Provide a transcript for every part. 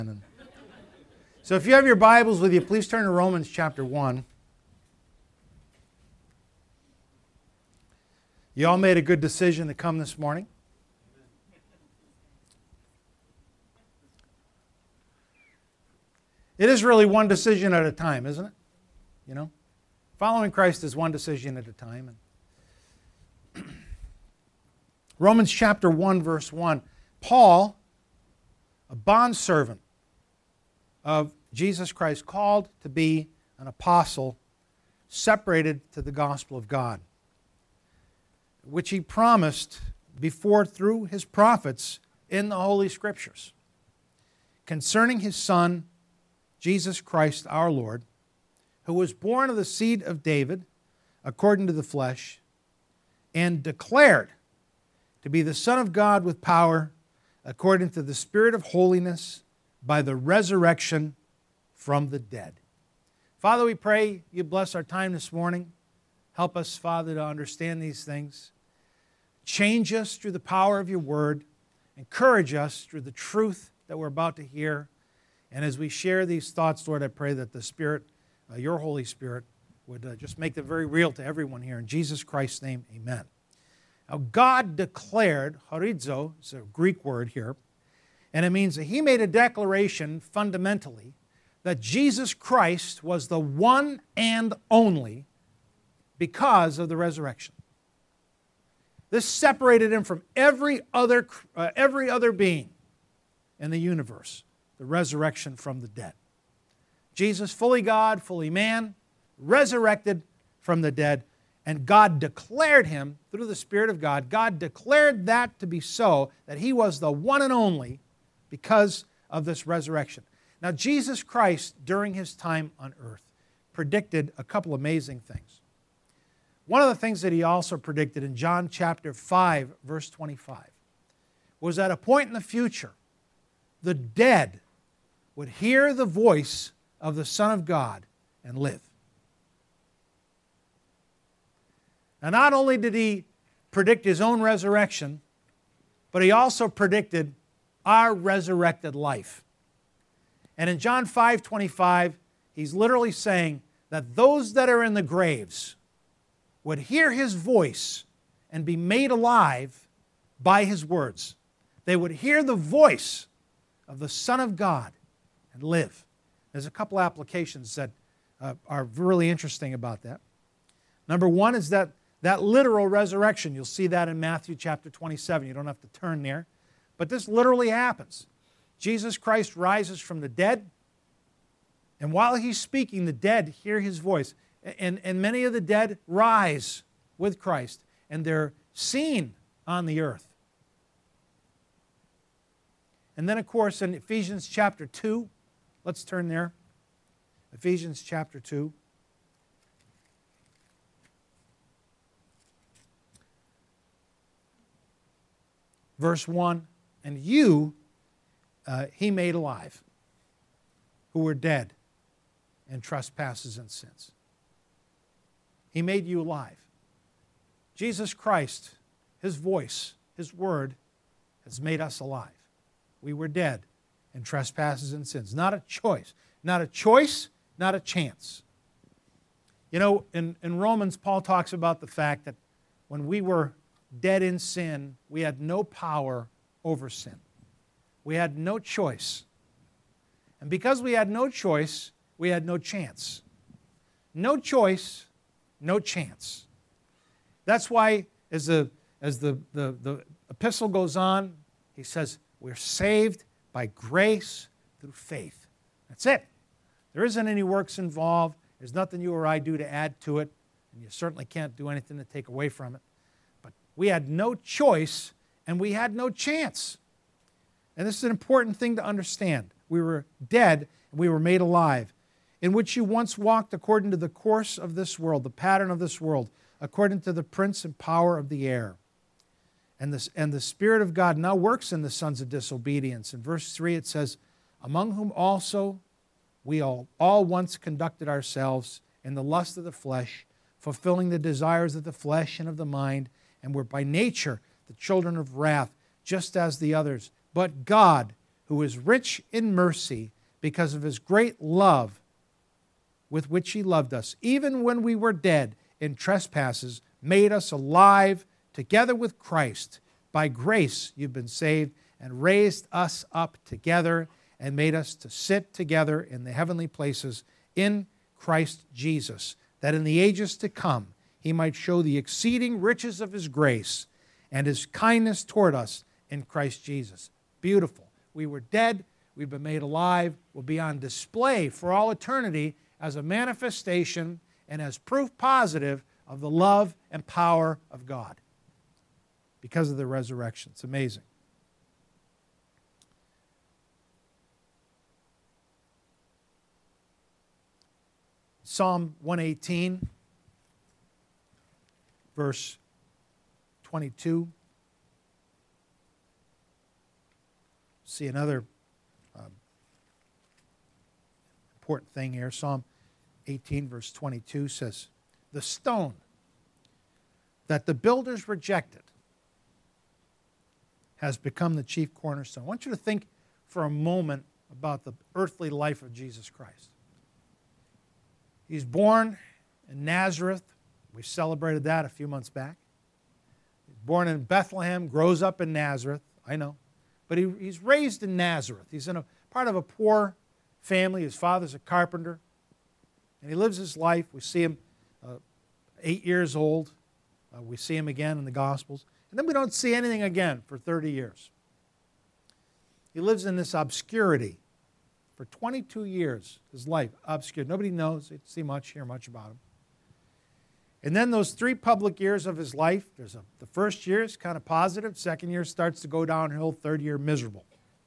So if you have your Bibles with you, please turn to Romans chapter 1. You all made a good decision to come this morning. It is really one decision at a time, isn't it? You know? Following Christ is one decision at a time. Romans chapter 1, verse 1. Paul, a bondservant of Jesus Christ, called to be an apostle, separated to the gospel of God, which he promised before through his prophets in the Holy Scriptures, concerning his Son, Jesus Christ our Lord, who was born of the seed of David, according to the flesh, and declared to be the Son of God with power, according to the Spirit of holiness, by the resurrection from the dead. Father, we pray you bless our time this morning. Help us, Father, to understand these things. Change us through the power of your word. Encourage us through the truth that we're about to hear. And as we share these thoughts, Lord, I pray that the Spirit, your Holy Spirit, would just make them very real to everyone here. In Jesus Christ's name, amen. Now, God declared, horizo, it's a Greek word here, and it means that he made a declaration fundamentally that Jesus Christ was the one and only because of the resurrection. This separated him from every other being in the universe, the resurrection from the dead. Jesus, fully God, fully man, resurrected from the dead, and God declared him through the Spirit of God. God declared that to be so, that he was the one and only because of this resurrection. Now, Jesus Christ, during his time on earth, predicted a couple amazing things. One of the things that he also predicted in John chapter 5, verse 25, was at a point in the future, the dead would hear the voice of the Son of God and live. Now, not only did he predict his own resurrection, but he also predicted our resurrected life. And in John 5:25, he's literally saying that those that are in the graves would hear his voice and be made alive by his words. They would hear the voice of the Son of God and live. There's a couple applications that are really interesting about that. Number one is that literal resurrection. You'll see that in Matthew chapter 27. You don't have to turn there. But this literally happens. Jesus Christ rises from the dead, and while he's speaking, the dead hear his voice. And many of the dead rise with Christ, and they're seen on the earth. And then, of course, in Ephesians chapter 2, let's turn there. Ephesians chapter 2. Verse 1, and you he made alive, who were dead in trespasses and sins. He made you alive. Jesus Christ, his voice, his word, has made us alive. We were dead in trespasses and sins. Not a choice. Not a choice, not a chance. You know, in Romans, Paul talks about the fact that when we were dead in sin, we had no power over sin. We had no choice. And because we had no choice, we had no chance. No choice, no chance. That's why as the epistle goes on, he says, we're saved by grace through faith. That's it. There isn't any works involved. There's nothing you or I do to add to it. And you certainly can't do anything to take away from it. But we had no choice and we had no chance. And this is an important thing to understand. We were dead and we were made alive, in which you once walked according to the course of this world, the pattern of this world, according to the prince and power of the air. And the Spirit of God now works in the sons of disobedience. In verse 3 it says, among whom also we all once conducted ourselves in the lust of the flesh, fulfilling the desires of the flesh and of the mind, and were by nature the children of wrath, just as the others. But God, who is rich in mercy because of his great love with which he loved us, even when we were dead in trespasses, made us alive together with Christ. By grace you've been saved, and raised us up together and made us to sit together in the heavenly places in Christ Jesus, that in the ages to come he might show the exceeding riches of his grace and his kindness toward us in Christ Jesus. Beautiful. We were dead. We've been made alive. We'll be on display for all eternity as a manifestation and as proof positive of the love and power of God because of the resurrection. It's amazing. Psalm 118, verse 22. See another important thing here. Psalm 18, verse 22 says, the stone that the builders rejected has become the chief cornerstone. I want you to think for a moment about the earthly life of Jesus Christ. He's born in Nazareth. We celebrated that a few months back. He's born in Bethlehem, grows up in Nazareth. I know. But he's raised in Nazareth. He's in a part of a poor family. His father's a carpenter. And he lives his life. We see him 8 years old. We see him again in the Gospels. And then we don't see anything again for 30 years. He lives in this obscurity for 22 years, his life, obscure. Nobody knows, they see much, hear much about him. And then those 3 public years of his life, the first year is kind of positive, second year starts to go downhill, third year miserable.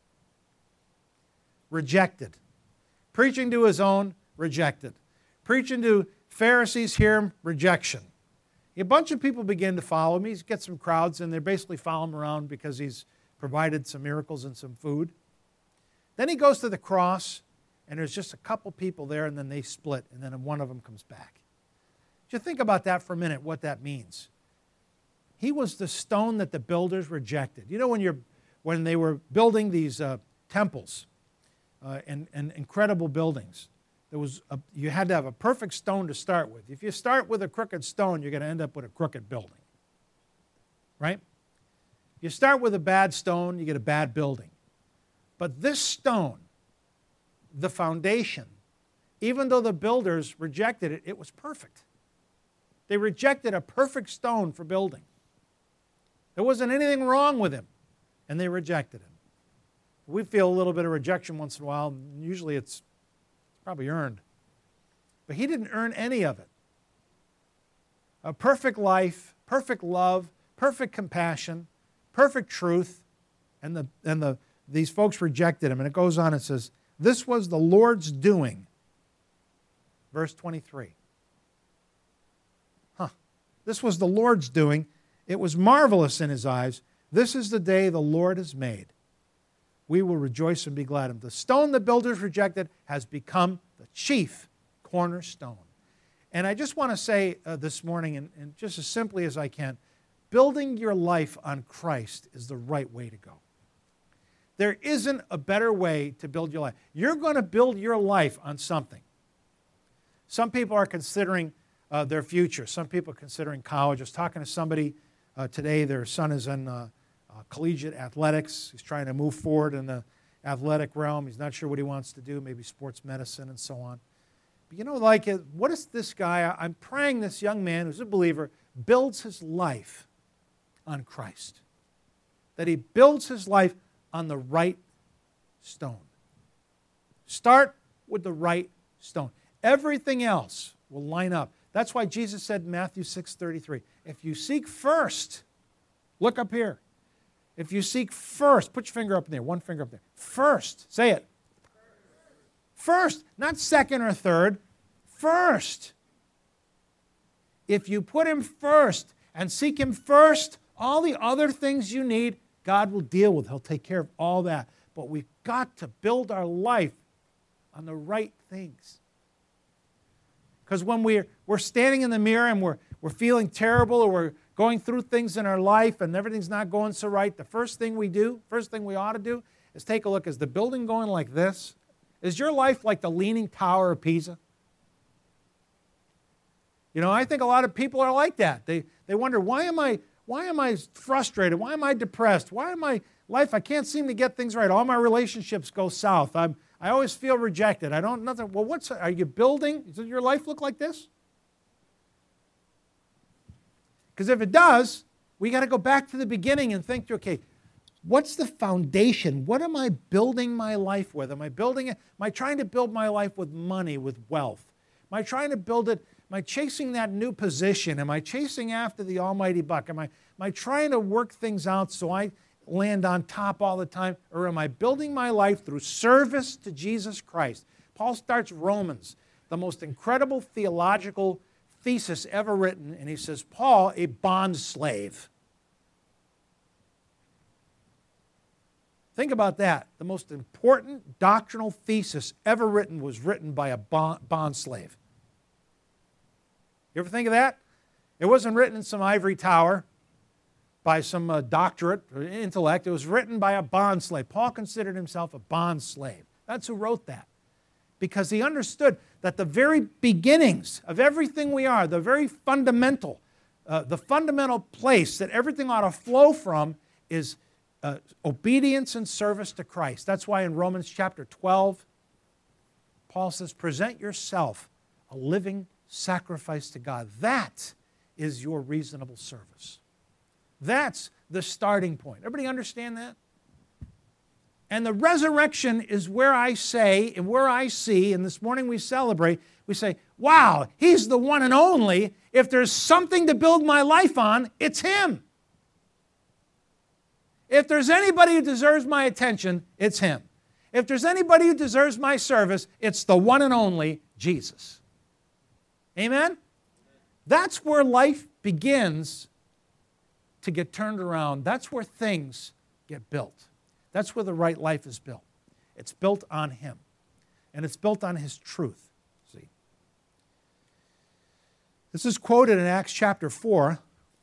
Rejected. Preaching to his own, rejected. Preaching to Pharisees, hear him, rejection. A bunch of people begin to follow him. He's got some crowds, and they basically follow him around because he's provided some miracles and some food. Then he goes to the cross, and there's just a couple people there, and then they split, and then one of them comes back. Just think about that for a minute, what that means. He was the stone that the builders rejected. You know, when they were building these temples and incredible buildings, you had to have a perfect stone to start with. If you start with a crooked stone, you're going to end up with a crooked building. Right? You start with a bad stone, you get a bad building. But this stone, the foundation, even though the builders rejected it, it was perfect. They rejected a perfect stone for building. There wasn't anything wrong with him, and they rejected him. We feel a little bit of rejection once in a while, and usually it's probably earned. But he didn't earn any of it. A perfect life, perfect love, perfect compassion, perfect truth, and these folks rejected him. And it goes on and says, this was the Lord's doing. Verse 23. This was the Lord's doing. It was marvelous in his eyes. This is the day the Lord has made. We will rejoice and be glad in it. The stone the builders rejected has become the chief cornerstone. And I just want to say this morning, and just as simply as I can, building your life on Christ is the right way to go. There isn't a better way to build your life. You're going to build your life on something. Some people are considering their future. Some people are considering college. I was talking to somebody today. Their son is in collegiate athletics. He's trying to move forward in the athletic realm. He's not sure what he wants to do, maybe sports medicine and so on. But you know, what is this guy? I'm praying this young man who's a believer builds his life on Christ. That he builds his life on the right stone. Start with the right stone. Everything else will line up. That's why Jesus said in Matthew 6:33, if you seek first, look up here. If you seek first, put your finger up in there, one finger up there. First, say it. First, not second or third. First. If you put him first and seek him first, all the other things you need, God will deal with. He'll take care of all that. But we've got to build our life on the right things. Because when we're standing in the mirror and we're feeling terrible or we're going through things in our life and everything's not going so right, the first thing we ought to do is take a look. Is the building going like this? Is your life like the Leaning Tower of Pisa? You know, I think a lot of people are like that. They wonder, why am I frustrated? Why am I depressed? Why am I life? I can't seem to get things right. All my relationships go south. I always feel rejected. Nothing. Well, are you building? Does your life look like this? Because if it does, we got to go back to the beginning and think, okay, what's the foundation? What am I building my life with? Am I trying to build my life with money, with wealth? Am I trying to build it? Am I chasing that new position? Am I chasing after the almighty buck? Am I trying to work things out so I land on top all the time? Or am I building my life through service to Jesus Christ? Paul starts Romans, the most incredible theological thesis ever written, and he says, Paul, a bond slave. Think about that. The most important doctrinal thesis ever written was written by a bond slave. You ever think of that? It wasn't written in some ivory tower by some doctorate or intellect. It was written by a bond slave. Paul considered himself a bond slave. That's who wrote that. Because he understood that the very beginnings of everything we are, the very fundamental place that everything ought to flow from is obedience and service to Christ. That's why in Romans chapter 12, Paul says, present yourself a living sacrifice to God. That is your reasonable service. That's the starting point. Everybody understand that? And the resurrection is where I say and where I see, and this morning we celebrate, we say, wow, He's the one and only. If there's something to build my life on, it's Him. If there's anybody who deserves my attention, it's Him. If there's anybody who deserves my service, it's the one and only Jesus. Amen? That's where life begins to get turned around. That's where things get built. That's where the right life is built. It's built on Him. And it's built on His truth. See? This is quoted in Acts chapter 4.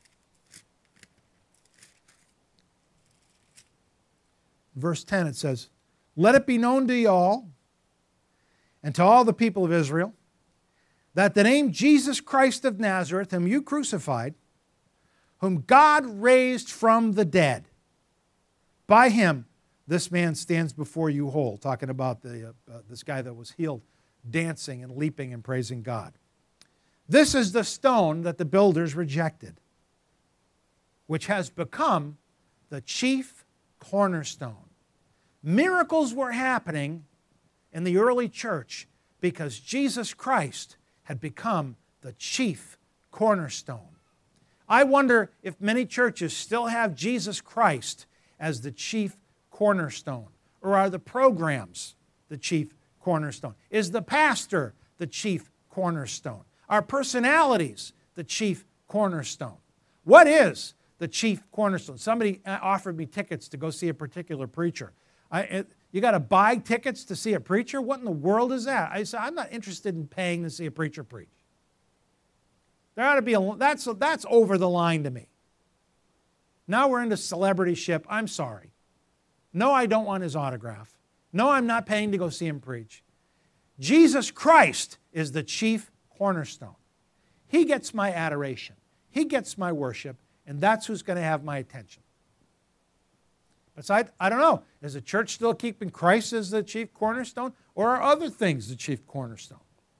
Verse 10, it says, let it be known to you all and to all the people of Israel that the name Jesus Christ of Nazareth, whom you crucified, whom God raised from the dead, by Him this man stands before you whole. Talking about this guy that was healed, dancing and leaping and praising God. This is the stone that the builders rejected, which has become the chief cornerstone. Miracles were happening in the early church because Jesus Christ had become the chief cornerstone. I wonder if many churches still have Jesus Christ as the chief cornerstone. Or are the programs the chief cornerstone? Is the pastor the chief cornerstone? Are personalities the chief cornerstone? What is the chief cornerstone? Somebody offered me tickets to go see a particular preacher. You got to buy tickets to see a preacher? What in the world is that? I said, I'm not interested in paying to see a preacher preach. There ought to be that's over the line to me. Now we're into celebrityship. I'm sorry. No, I don't want his autograph. No, I'm not paying to go see him preach. Jesus Christ is the chief cornerstone. He gets my adoration. He gets my worship, and that's who's going to have my attention. But so I don't know. Is the church still keeping Christ as the chief cornerstone, or are other things the chief cornerstone?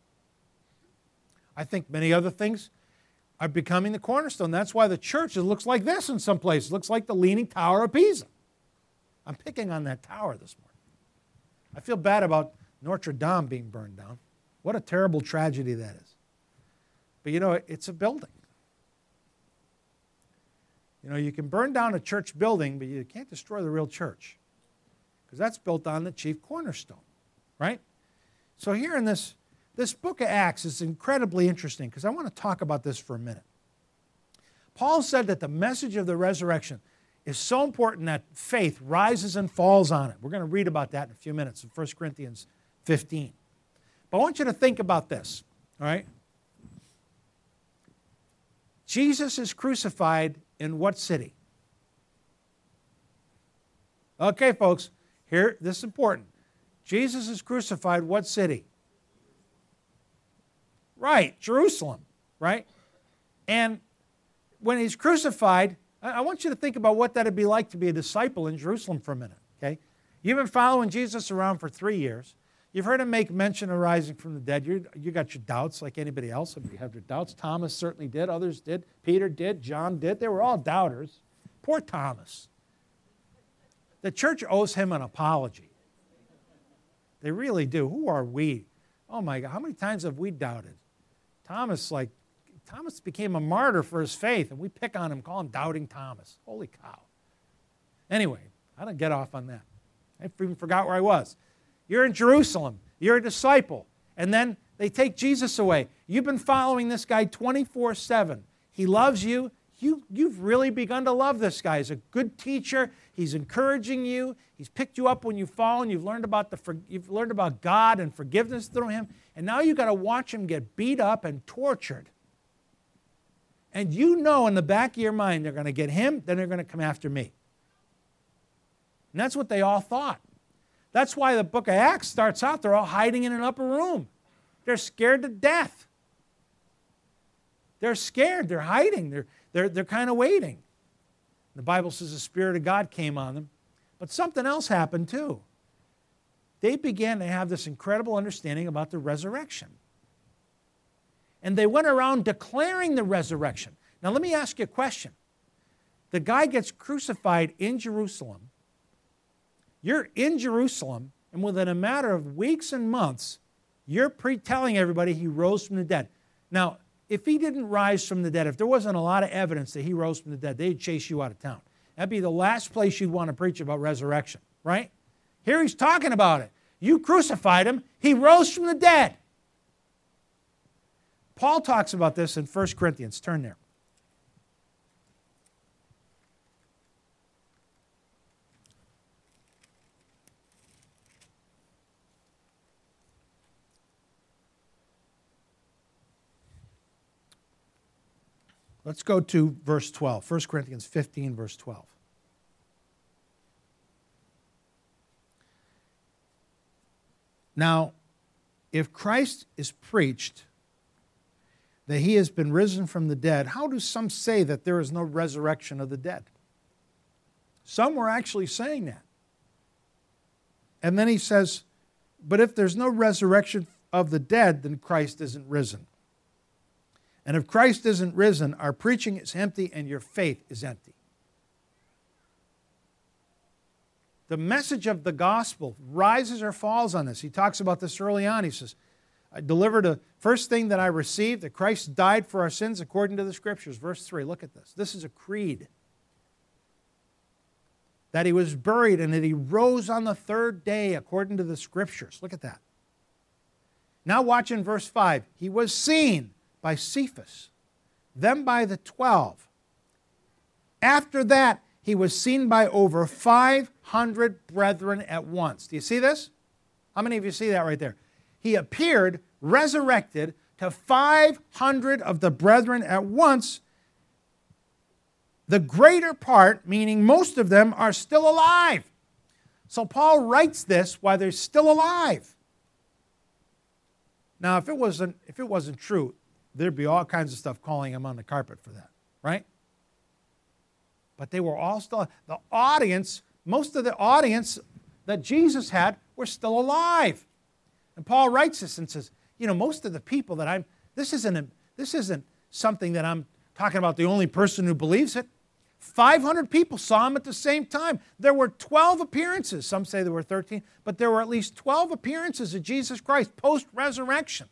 I think many other things are becoming the cornerstone. That's why the church looks like this in some places. It looks like the Leaning Tower of Pisa. I'm picking on that tower this morning. I feel bad about Notre Dame being burned down. What a terrible tragedy that is. But you know, it's a building. You know, you can burn down a church building, but you can't destroy the real church. Because that's built on the chief cornerstone, right? So here in this book of Acts is incredibly interesting because I want to talk about this for a minute. Paul said that the message of the resurrection is so important that faith rises and falls on it. We're going to read about that in a few minutes in 1 Corinthians 15. But I want you to think about this, all right? Jesus is crucified in what city? Okay, folks, Here, this is important. Jesus is crucified, what city? Right, Jerusalem, right? And when he's crucified, I want you to think about what that would be like to be a disciple in Jerusalem for a minute, okay? You've been following Jesus around for 3 years. You've heard him make mention of rising from the dead. You got your doubts like anybody else. You have your doubts. Thomas certainly did. Others did. Peter did. John did. They were all doubters. Poor Thomas. The church owes him an apology. They really do. Who are we? Oh my God, how many times have we doubted? Thomas became a martyr for his faith, and we pick on him, call him Doubting Thomas. Holy cow. Anyway, I don't get off on that. I even forgot where I was. You're in Jerusalem. You're a disciple. And then they take Jesus away. You've been following this guy 24/7. He loves you. You've really begun to love this guy. He's a good teacher. He's encouraging you. He's picked you up when you've fallen. You've learned about God and forgiveness through him. And now you've got to watch him get beat up and tortured. And you know in the back of your mind they're going to get him, then they're going to come after me. And that's what they all thought. That's why the book of Acts starts out, they're all hiding in an upper room. They're scared to death. They're scared. They're hiding. They're kind of waiting. The Bible says the Spirit of God came on them. But something else happened too. They began to have this incredible understanding about the resurrection. And they went around declaring the resurrection. Now let me ask you a question. The guy gets crucified in Jerusalem. You're in Jerusalem, and within a matter of weeks and months, you're telling everybody he rose from the dead. Now, if he didn't rise from the dead, if there wasn't a lot of evidence that he rose from the dead, they'd chase you out of town. That'd be the last place you'd want to preach about resurrection, right? Here he's talking about it. You crucified him. He rose from the dead. Paul talks about this in 1 Corinthians. Turn there. Let's go to verse 12. 1 Corinthians 15, verse 12. Now, if Christ is preached that he has been risen from the dead, how do some say that there is no resurrection of the dead? Some were actually saying that. And then he says, but if there's no resurrection of the dead, then Christ isn't risen. And if Christ isn't risen, our preaching is empty and your faith is empty. The message of the gospel rises or falls on this. He talks about this early on. He says, I delivered the first thing that I received, that Christ died for our sins according to the Scriptures. Verse 3, look at this. This is a creed. That he was buried and that he rose on the third day according to the Scriptures. Look at that. Now watch in verse 5. He was seen by Cephas, then by the 12. After that, he was seen by over 500 brethren at once. Do you see this? How many of you see that right there? He appeared, resurrected, to 500 of the brethren at once. The greater part, meaning most of them, are still alive. So Paul writes this while they're still alive. Now, if it wasn't true, there'd be all kinds of stuff calling him on the carpet for that, right? But they were all still, the audience, most of the audience that Jesus had were still alive. And Paul writes this and says, you know, most of the people that this isn't something that I'm talking about the only person who believes it. 500 people saw him at the same time. There were 12 appearances. Some say there were 13, but there were at least 12 appearances of Jesus Christ post-resurrection,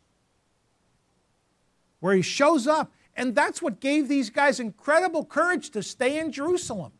where he shows up. And that's what gave these guys incredible courage to stay in Jerusalem.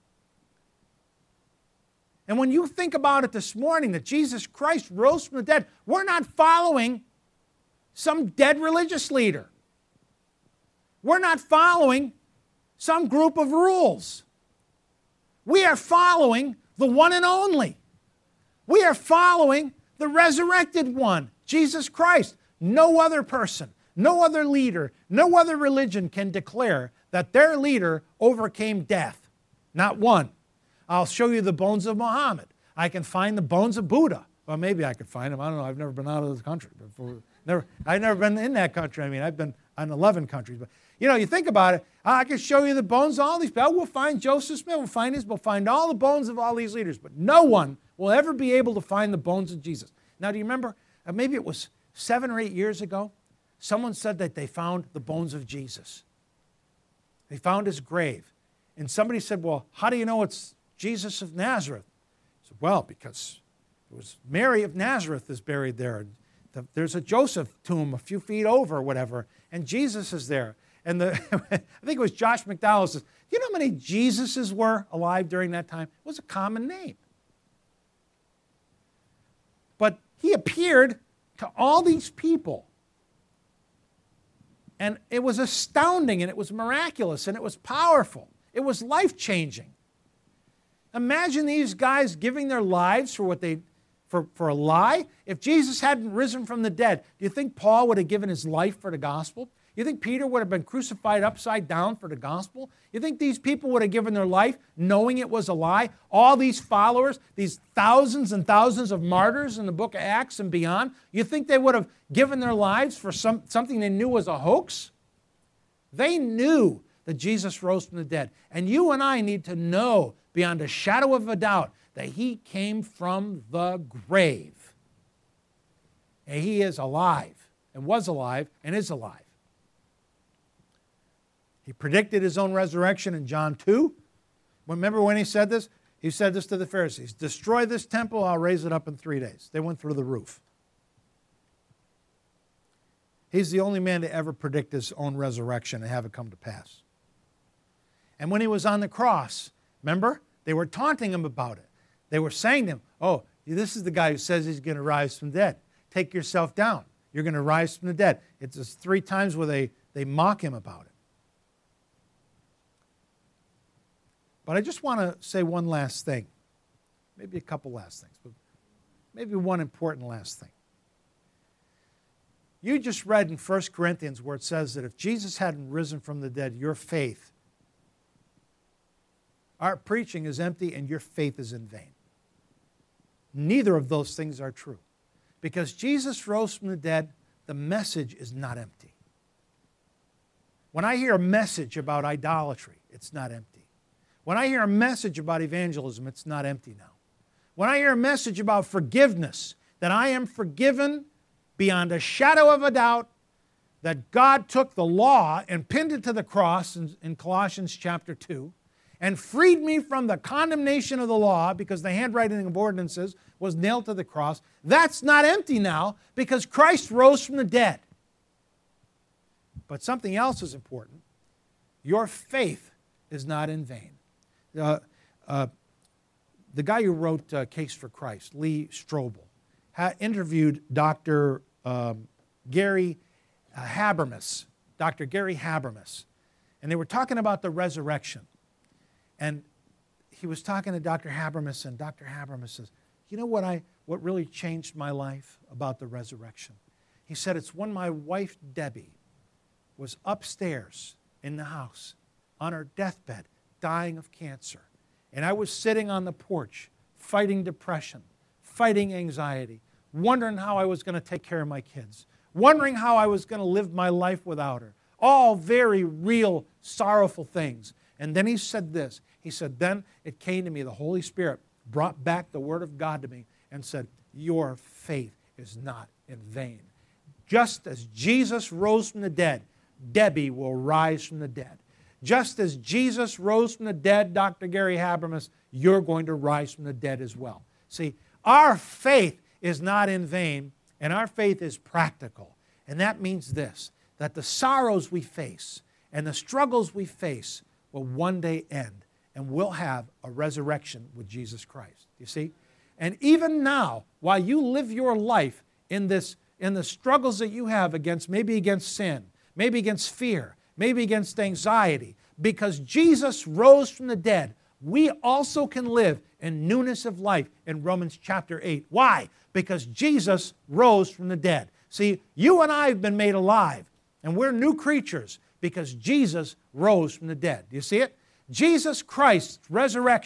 And when you think about it this morning, that Jesus Christ rose from the dead, we're not following some dead religious leader. We're not following some group of rules. We are following the one and only. We are following the resurrected one, Jesus Christ. No other person, no other leader, no other religion can declare that their leader overcame death. Not one. I'll show you the bones of Muhammad. I can find the bones of Buddha. Well, maybe I could find them. I don't know. I've never been out of the country before. I've never been in that country. I mean, I've been in 11 countries. But, you think about it. I can show you the bones of all these people. We'll find Joseph Smith. We'll find all the bones of all these leaders. But no one will ever be able to find the bones of Jesus. Now, do you remember, maybe it was 7 or 8 years ago, someone said that they found the bones of Jesus. They found his grave. And somebody said, well, how do you know it's Jesus of Nazareth? I said, well, because it was Mary of Nazareth is buried there. There's a Joseph tomb a few feet over or whatever, and Jesus is there. And I think it was Josh McDowell says, do you know how many Jesuses were alive during that time? It was a common name. But he appeared to all these people. And it was astounding, and it was miraculous, and it was powerful. It was life-changing. Imagine these guys giving their lives for for a lie. If Jesus hadn't risen from the dead, do you think Paul would have given his life for the gospel? You think Peter would have been crucified upside down for the gospel? You think these people would have given their life knowing it was a lie? All these followers, these thousands and thousands of martyrs in the book of Acts and beyond, you think they would have given their lives for something they knew was a hoax? They knew that Jesus rose from the dead. And you and I need to know beyond a shadow of a doubt that he came from the grave. And he is alive, and was alive, and is alive. He predicted his own resurrection in John 2. Remember when he said this? He said this to the Pharisees, destroy this temple, I'll raise it up in 3 days. They went through the roof. He's the only man to ever predict his own resurrection and have it come to pass. And when he was on the cross, remember, they were taunting him about it. They were saying to him, oh, this is the guy who says he's going to rise from the dead. Take yourself down. You're going to rise from the dead. It's just 3 times where they mock him about it. But I just want to say one last thing. Maybe a couple last things, but maybe one important last thing. You just read in 1 Corinthians where it says that if Jesus hadn't risen from the dead, your faith, our preaching is empty and your faith is in vain. Neither of those things are true. Because Jesus rose from the dead, the message is not empty. When I hear a message about idolatry, it's not empty. When I hear a message about evangelism, it's not empty now. When I hear a message about forgiveness, that I am forgiven beyond a shadow of a doubt, that God took the law and pinned it to the cross in Colossians chapter 2, and freed me from the condemnation of the law because the handwriting of ordinances was nailed to the cross, that's not empty now because Christ rose from the dead. But something else is important. Your faith is not in vain. The guy who wrote Case for Christ, Lee Strobel, interviewed Dr. Gary Habermas, Dr. Gary Habermas, and they were talking about the resurrection. And he was talking to Dr. Habermas, and Dr. Habermas says, you know what really changed my life about the resurrection? He said, it's when my wife, Debbie, was upstairs in the house on her deathbed, dying of cancer. And I was sitting on the porch, fighting depression, fighting anxiety, wondering how I was going to take care of my kids, wondering how I was going to live my life without her. All very real, sorrowful things. And then he said this. He said, then it came to me, the Holy Spirit brought back the Word of God to me and said, your faith is not in vain. Just as Jesus rose from the dead, Debbie will rise from the dead. Just as Jesus rose from the dead, Dr. Gary Habermas, you're going to rise from the dead as well. See, our faith is not in vain, and our faith is practical. And that means this, that the sorrows we face and the struggles we face will one day end, and we'll have a resurrection with Jesus Christ. You see? And even now, while you live your life in the struggles that you have maybe against sin, maybe against fear, maybe against anxiety, because Jesus rose from the dead, we also can live in newness of life in Romans chapter 8. Why? Because Jesus rose from the dead. See, you and I have been made alive, and we're new creatures because Jesus rose from the dead. Do you see it? Jesus Christ's resurrection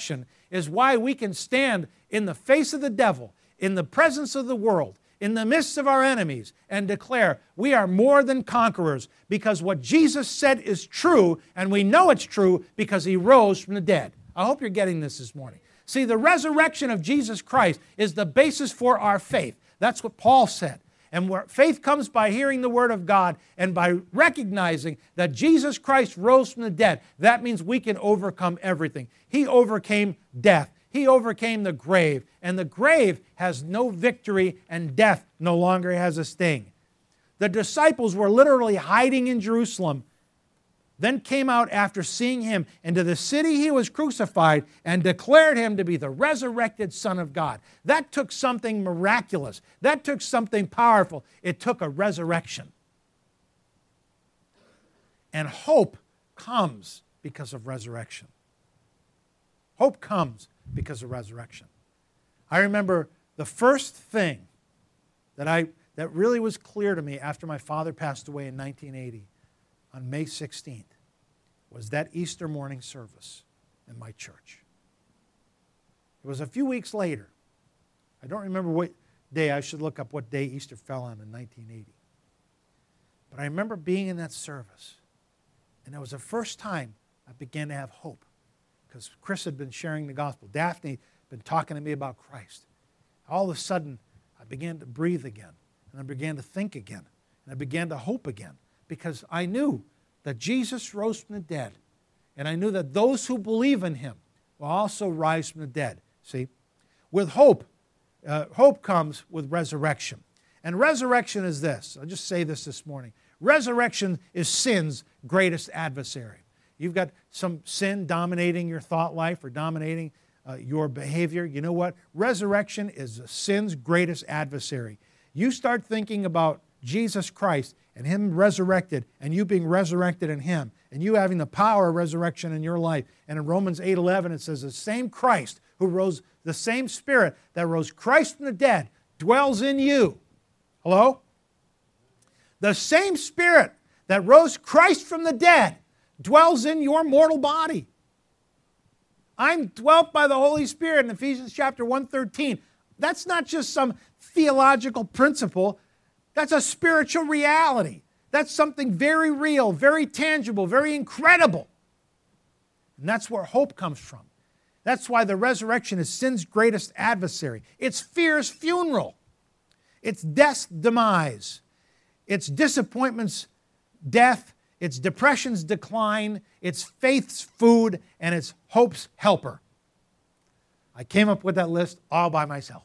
is why we can stand in the face of the devil, in the presence of the world, in the midst of our enemies, and declare we are more than conquerors, because what Jesus said is true, and we know it's true because He rose from the dead. I hope you're getting this morning. See, the resurrection of Jesus Christ is the basis for our faith. That's what Paul said. And where faith comes by hearing the Word of God and by recognizing that Jesus Christ rose from the dead. That means we can overcome everything. He overcame death. He overcame the grave. And the grave has no victory, and death no longer has a sting. The disciples were literally hiding in Jerusalem, then came out after seeing Him into the city He was crucified and declared Him to be the resurrected Son of God. That took something miraculous. That took something powerful. It took a resurrection. And hope comes because of resurrection. Hope comes because of resurrection. I remember the first thing that really was clear to me after my father passed away in 1980, on May 16th, was that Easter morning service in my church. It was a few weeks later. I don't remember what day. I should look up what day Easter fell on in 1980. But I remember being in that service, and it was the first time I began to have hope, because Chris had been sharing the gospel. Daphne had been talking to me about Christ. All of a sudden, I began to breathe again, and I began to think again, and I began to hope again, because I knew that Jesus rose from the dead, and I knew that those who believe in Him will also rise from the dead. See, with hope, hope comes with resurrection. And resurrection is this. I'll just say this morning. Resurrection is sin's greatest adversary. You've got some sin dominating your thought life or dominating your behavior. You know what? Resurrection is sin's greatest adversary. You start thinking about Jesus Christ and Him resurrected, and you being resurrected in Him, and you having the power of resurrection in your life. And in Romans 8:11 it says the same Christ who rose, the same Spirit that rose Christ from the dead dwells in you. Hello? The same Spirit that rose Christ from the dead dwells in your mortal body. I'm dwelt by the Holy Spirit in Ephesians chapter 1:13. That's not just some theological principle. That's a spiritual reality. That's something very real, very tangible, very incredible. And that's where hope comes from. That's why the resurrection is sin's greatest adversary. It's fear's funeral. It's death's demise. It's disappointment's death. It's depression's decline. It's faith's food. And it's hope's helper. I came up with that list all by myself.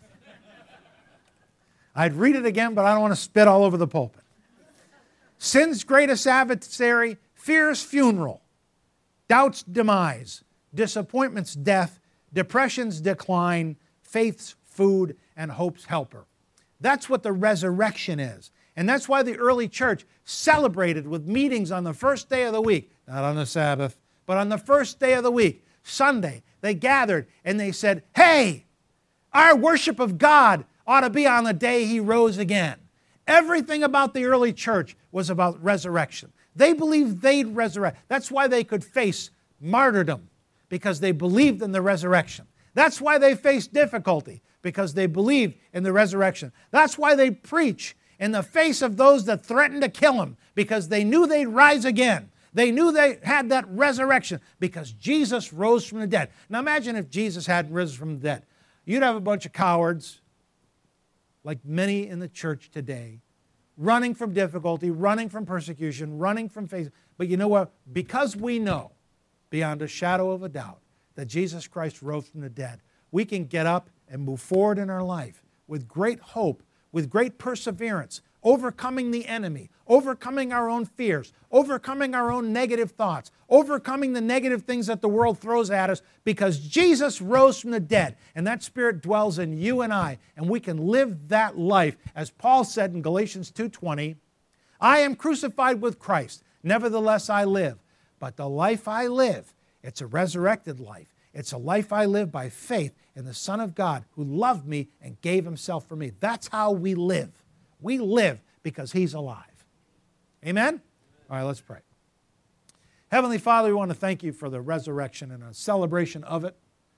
I'd read it again, but I don't want to spit all over the pulpit. Sin's greatest adversary, fear's funeral, doubt's demise, disappointment's death, depression's decline, faith's food, and hope's helper. That's what the resurrection is. And that's why the early church celebrated with meetings on the first day of the week, not on the Sabbath, but on the first day of the week, Sunday. They gathered and they said, hey, our worship of God ought to be on the day He rose again. Everything about the early church was about resurrection. They believed they'd resurrect. That's why they could face martyrdom, because they believed in the resurrection. That's why they faced difficulty, because they believed in the resurrection. That's why they preach in the face of those that threatened to kill them, because they knew they'd rise again. They knew they had that resurrection because Jesus rose from the dead. Now imagine if Jesus hadn't risen from the dead. You'd have a bunch of cowards, like many in the church today, running from difficulty, running from persecution, running from faith. But you know what? Because we know, beyond a shadow of a doubt, that Jesus Christ rose from the dead, we can get up and move forward in our life with great hope, with great perseverance, overcoming the enemy, overcoming our own fears, overcoming our own negative thoughts, overcoming the negative things that the world throws at us, because Jesus rose from the dead, and that Spirit dwells in you and I, and we can live that life. As Paul said in Galatians 2:20, I am crucified with Christ, nevertheless I live. But the life I live, it's a resurrected life. It's a life I live by faith in the Son of God who loved me and gave Himself for me. That's how we live. We live because He's alive. Amen? All right, let's pray. Heavenly Father, we want to thank You for the resurrection and a celebration of it.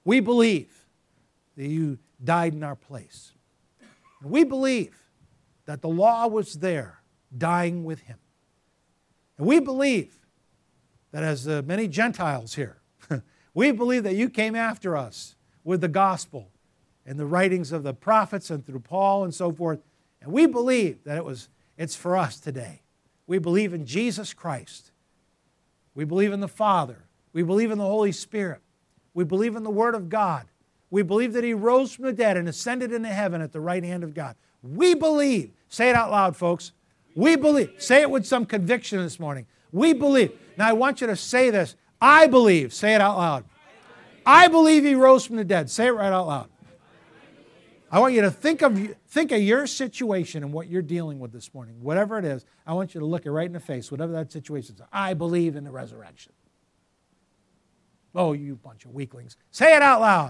We believe that you died in our place. And we believe that the law was there, dying with him. And we believe that as many Gentiles here, we believe that you came after us with the gospel and the writings of the prophets and through Paul and so forth. And we believe that it's for us today. We believe in Jesus Christ. We believe in the Father. We believe in the Holy Spirit. We believe in the Word of God. We believe that he rose from the dead and ascended into heaven at the right hand of God. We believe. Say it out loud, folks. We believe. Say it with some conviction this morning. We believe. Now I want you to say this. I believe. Say it out loud. I believe he rose from the dead. Say it right out loud. I want you to think of your situation and what you're dealing with this morning. Whatever it is, I want you to look it right in the face, whatever that situation is. I believe in the resurrection. Oh, you bunch of weaklings. Say it out loud.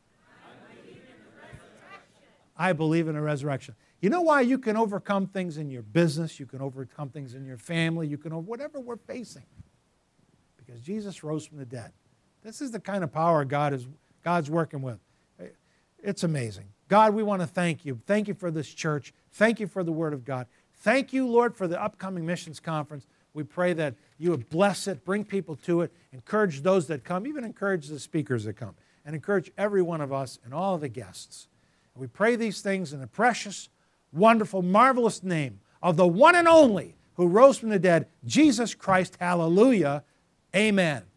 I believe in the resurrection. You know why you can overcome things in your business, you can overcome things in your family, you can whatever we're facing. Because Jesus rose from the dead. This is the kind of power God's working with. It's amazing. God, we want to thank you. Thank you for this church. Thank you for the Word of God. Thank you, Lord, for the upcoming missions conference. We pray that you would bless it, bring people to it, encourage those that come, even encourage the speakers that come, and encourage every one of us and all of the guests. And we pray these things in the precious, wonderful, marvelous name of the one and only who rose from the dead, Jesus Christ. Hallelujah. Amen.